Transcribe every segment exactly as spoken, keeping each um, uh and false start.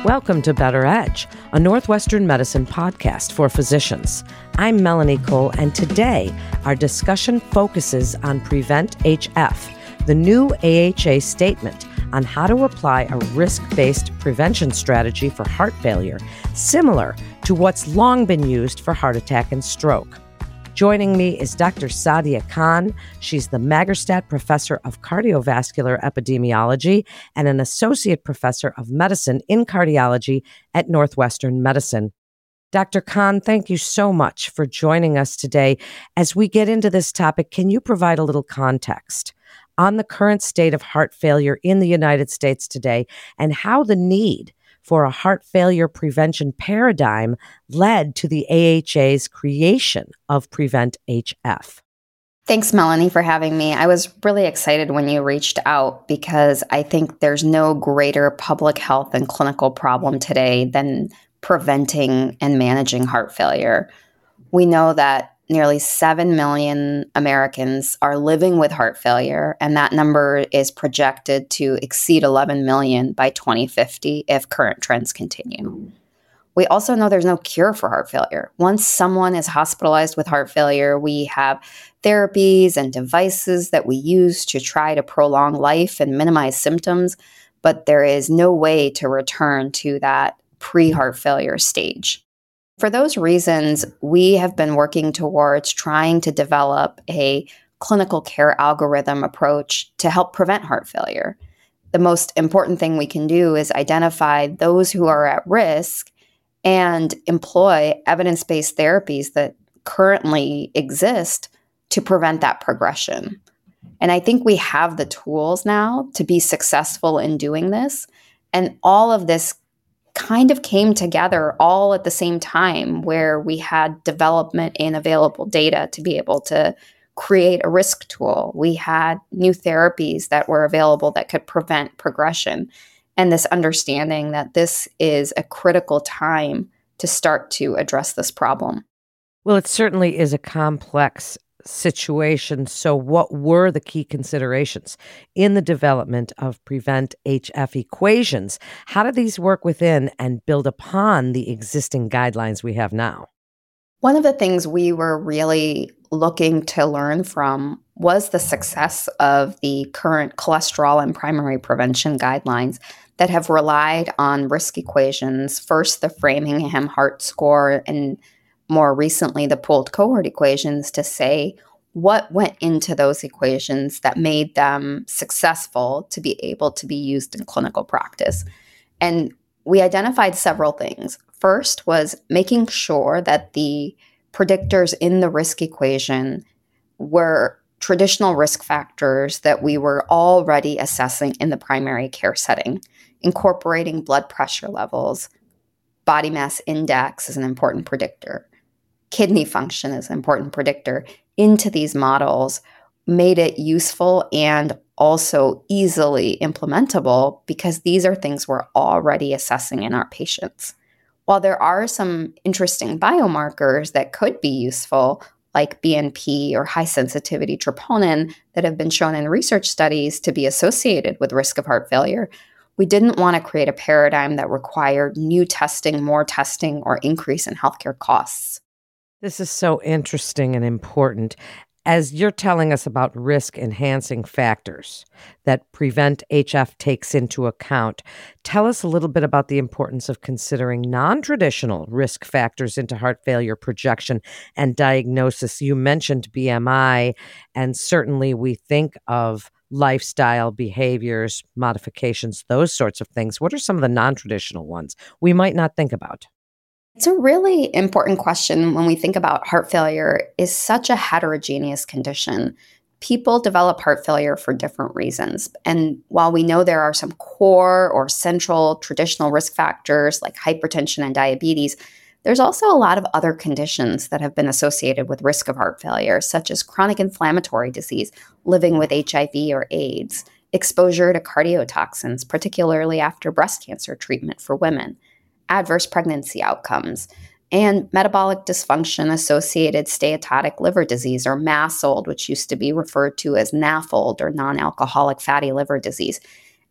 Welcome to Better Edge, a Northwestern medicine podcast for physicians. I'm Melanie Cole, and today our discussion focuses on Prevent H F, the new A H A statement on how to apply a risk-based prevention strategy for heart failure, similar to what's long been used for heart attack and stroke. Joining me is Doctor Sadia Khan. She's the Magerstadt Professor of Cardiovascular Epidemiology and an Associate Professor of Medicine in Cardiology at Northwestern Medicine. Doctor Khan, thank you so much for joining us today. As we get into this topic, can you provide a little context on the current state of heart failure in the United States today and how the need for a heart failure prevention paradigm led to the A H A's creation of Prevent H F? Thanks, Melanie, for having me. I was really excited when you reached out because I think there's no greater public health and clinical problem today than preventing and managing heart failure. We know that nearly seven million Americans are living with heart failure, and that number is projected to exceed eleven million by twenty fifty if current trends continue. We also know there's no cure for heart failure. Once someone is hospitalized with heart failure, we have therapies and devices that we use to try to prolong life and minimize symptoms, but there is no way to return to that pre-heart failure stage. For those reasons, we have been working towards trying to develop a clinical care algorithm approach to help prevent heart failure. The most important thing we can do is identify those who are at risk and employ evidence-based therapies that currently exist to prevent that progression. And I think we have the tools now to be successful in doing this. And all of this kind of came together all at the same time where we had development in available data to be able to create a risk tool. We had new therapies that were available that could prevent progression, and this understanding that this is a critical time to start to address this problem. Well, it certainly is a complex situation. So what were the key considerations in the development of Prevent H F equations? How do these work within and build upon the existing guidelines we have now? One of the things we were really looking to learn from was the success of the current cholesterol and primary prevention guidelines that have relied on risk equations, first the Framingham Heart Score, and more recently the pooled cohort equations, to say what went into those equations that made them successful to be able to be used in clinical practice. And we identified several things. First was making sure that the predictors in the risk equation were traditional risk factors that we were already assessing in the primary care setting, incorporating blood pressure levels. Body mass index is an important predictor. Kidney function is an important predictor into these models, made it useful and also easily implementable because these are things we're already assessing in our patients. While there are some interesting biomarkers that could be useful, like B N P or high sensitivity troponin that have been shown in research studies to be associated with risk of heart failure, we didn't want to create a paradigm that required new testing, more testing, or increase in healthcare costs. This is so interesting and important. As you're telling us about risk-enhancing factors that Prevent H F takes into account, tell us a little bit about the importance of considering non-traditional risk factors into heart failure projection and diagnosis. You mentioned B M I, and certainly we think of lifestyle behaviors, modifications, those sorts of things. What are some of the non-traditional ones we might not think about? It's a really important question when we think about heart failure. Is such a heterogeneous condition. People develop heart failure for different reasons. And while we know there are some core or central traditional risk factors like hypertension and diabetes, there's also a lot of other conditions that have been associated with risk of heart failure, such as chronic inflammatory disease, living with H I V or AIDS, exposure to cardiotoxins, particularly after breast cancer treatment for women, adverse pregnancy outcomes, and metabolic dysfunction-associated steatotic liver disease, or MASLD, which used to be referred to as NAFLD, or non-alcoholic fatty liver disease.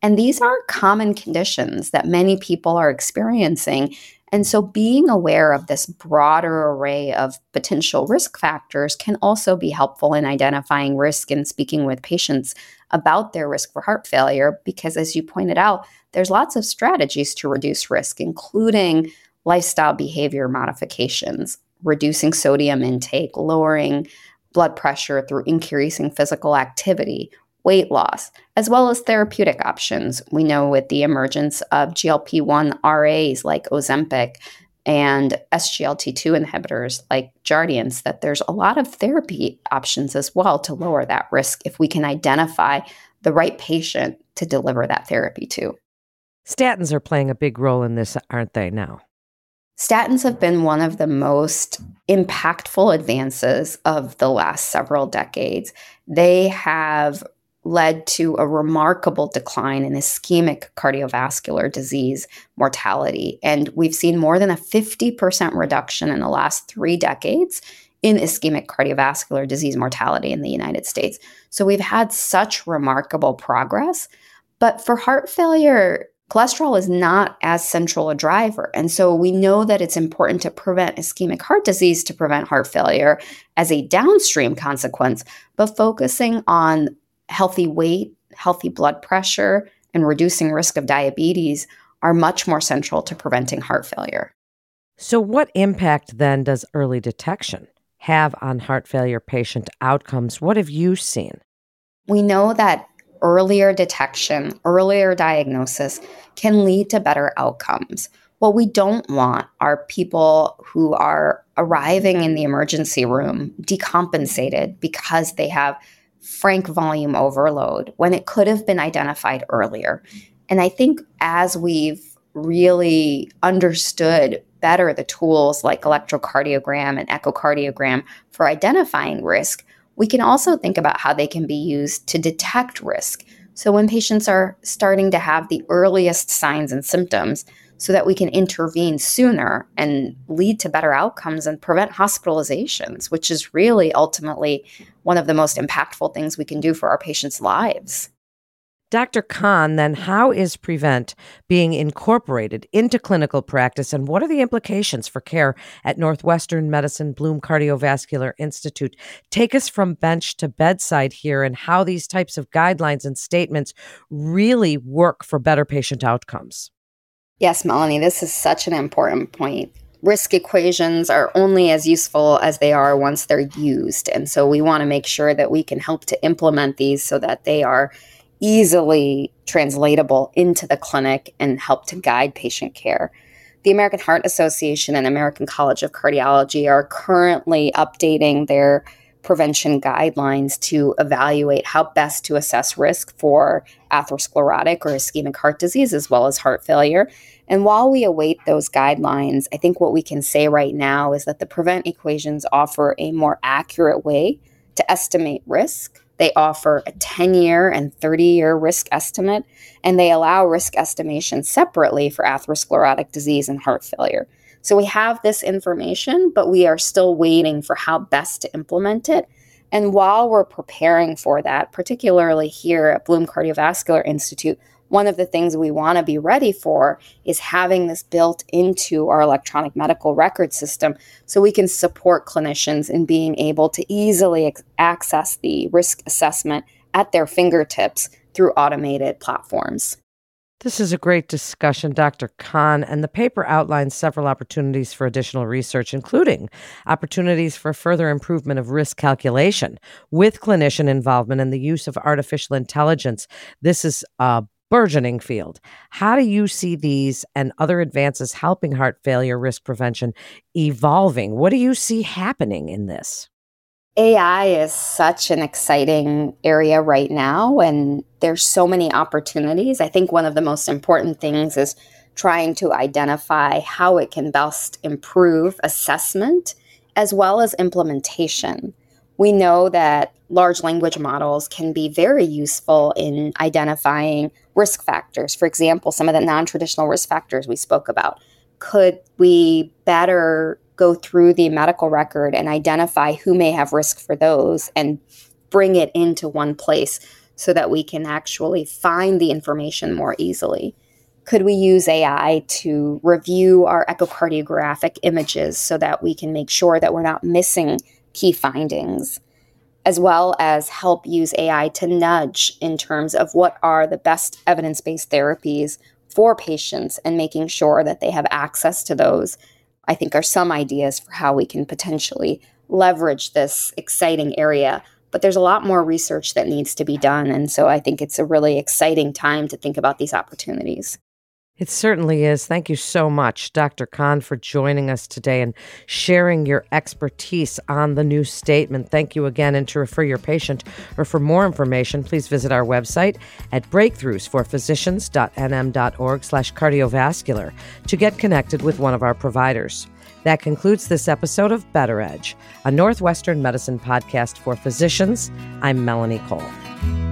And these are common conditions that many people are experiencing. And so being aware of this broader array of potential risk factors can also be helpful in identifying risk and speaking with patients about their risk for heart failure, because as you pointed out, there's lots of strategies to reduce risk, including lifestyle behavior modifications, reducing sodium intake, lowering blood pressure through increasing physical activity, weight loss, as well as therapeutic options. We know with the emergence of G L P one R As like Ozempic and S G L T two inhibitors like Jardiance that there's a lot of therapy options as well to lower that risk if we can identify the right patient to deliver that therapy to. Statins are playing a big role in this, aren't they now? Statins have been one of the most impactful advances of the last several decades. They have led to a remarkable decline in ischemic cardiovascular disease mortality. And we've seen more than a fifty percent reduction in the last three decades in ischemic cardiovascular disease mortality in the United States. So we've had such remarkable progress. But for heart failure, cholesterol is not as central a driver. And so we know that it's important to prevent ischemic heart disease to prevent heart failure as a downstream consequence, but focusing on healthy weight, healthy blood pressure, and reducing risk of diabetes are much more central to preventing heart failure. So what impact then does early detection have on heart failure patient outcomes? What have you seen? We know that earlier detection, earlier diagnosis can lead to better outcomes. What we don't want are people who are arriving in the emergency room decompensated because they have frank volume overload when it could have been identified earlier. And I think as we've really understood better the tools like electrocardiogram and echocardiogram for identifying risk, we can also think about how they can be used to detect risk. So when patients are starting to have the earliest signs and symptoms, so that we can intervene sooner and lead to better outcomes and prevent hospitalizations, which is really ultimately one of the most impactful things we can do for our patients' lives. Doctor Khan, then how is PREVENT being incorporated into clinical practice, and what are the implications for care at Northwestern Medicine Bloom Cardiovascular Institute? Take us from bench to bedside here and how these types of guidelines and statements really work for better patient outcomes. Yes, Melanie, this is such an important point. Risk equations are only as useful as they are once they're used. And so we want to make sure that we can help to implement these so that they are easily translatable into the clinic and help to guide patient care. The American Heart Association and American College of Cardiology are currently updating their prevention guidelines to evaluate how best to assess risk for atherosclerotic or ischemic heart disease, as well as heart failure. And while we await those guidelines, I think what we can say right now is that the PREVENT equations offer a more accurate way to estimate risk. They offer a ten-year and thirty-year risk estimate, and they allow risk estimation separately for atherosclerotic disease and heart failure. So we have this information, but we are still waiting for how best to implement it. And while we're preparing for that, particularly here at Bloom Cardiovascular Institute, one of the things we want to be ready for is having this built into our electronic medical record system so we can support clinicians in being able to easily ex- access the risk assessment at their fingertips through automated platforms. This is a great discussion, Doctor Khan, and the paper outlines several opportunities for additional research, including opportunities for further improvement of risk calculation with clinician involvement and the use of artificial intelligence. This is a burgeoning field. How do you see these and other advances helping heart failure risk prevention evolving? What do you see happening in this? A I is such an exciting area right now, and there's so many opportunities. I think one of the most important things is trying to identify how it can best improve assessment as well as implementation. We know that large language models can be very useful in identifying risk factors. For example, some of the non-traditional risk factors we spoke about. Could we better go through the medical record and identify who may have risk for those and bring it into one place so that we can actually find the information more easily? Could we use A I to review our echocardiographic images so that we can make sure that we're not missing key findings, as well as help use A I to nudge in terms of what are the best evidence-based therapies for patients and making sure that they have access to those? I think are some ideas for how we can potentially leverage this exciting area. But there's a lot more research that needs to be done. And so I think it's a really exciting time to think about these opportunities. It certainly is. Thank you so much, Doctor Khan, for joining us today and sharing your expertise on the new statement. Thank you again. And to refer your patient or for more information, please visit our website at breakthroughs for physicians dot n m dot org slash cardiovascular to get connected with one of our providers. That concludes this episode of Better Edge, a Northwestern Medicine podcast for physicians. I'm Melanie Cole.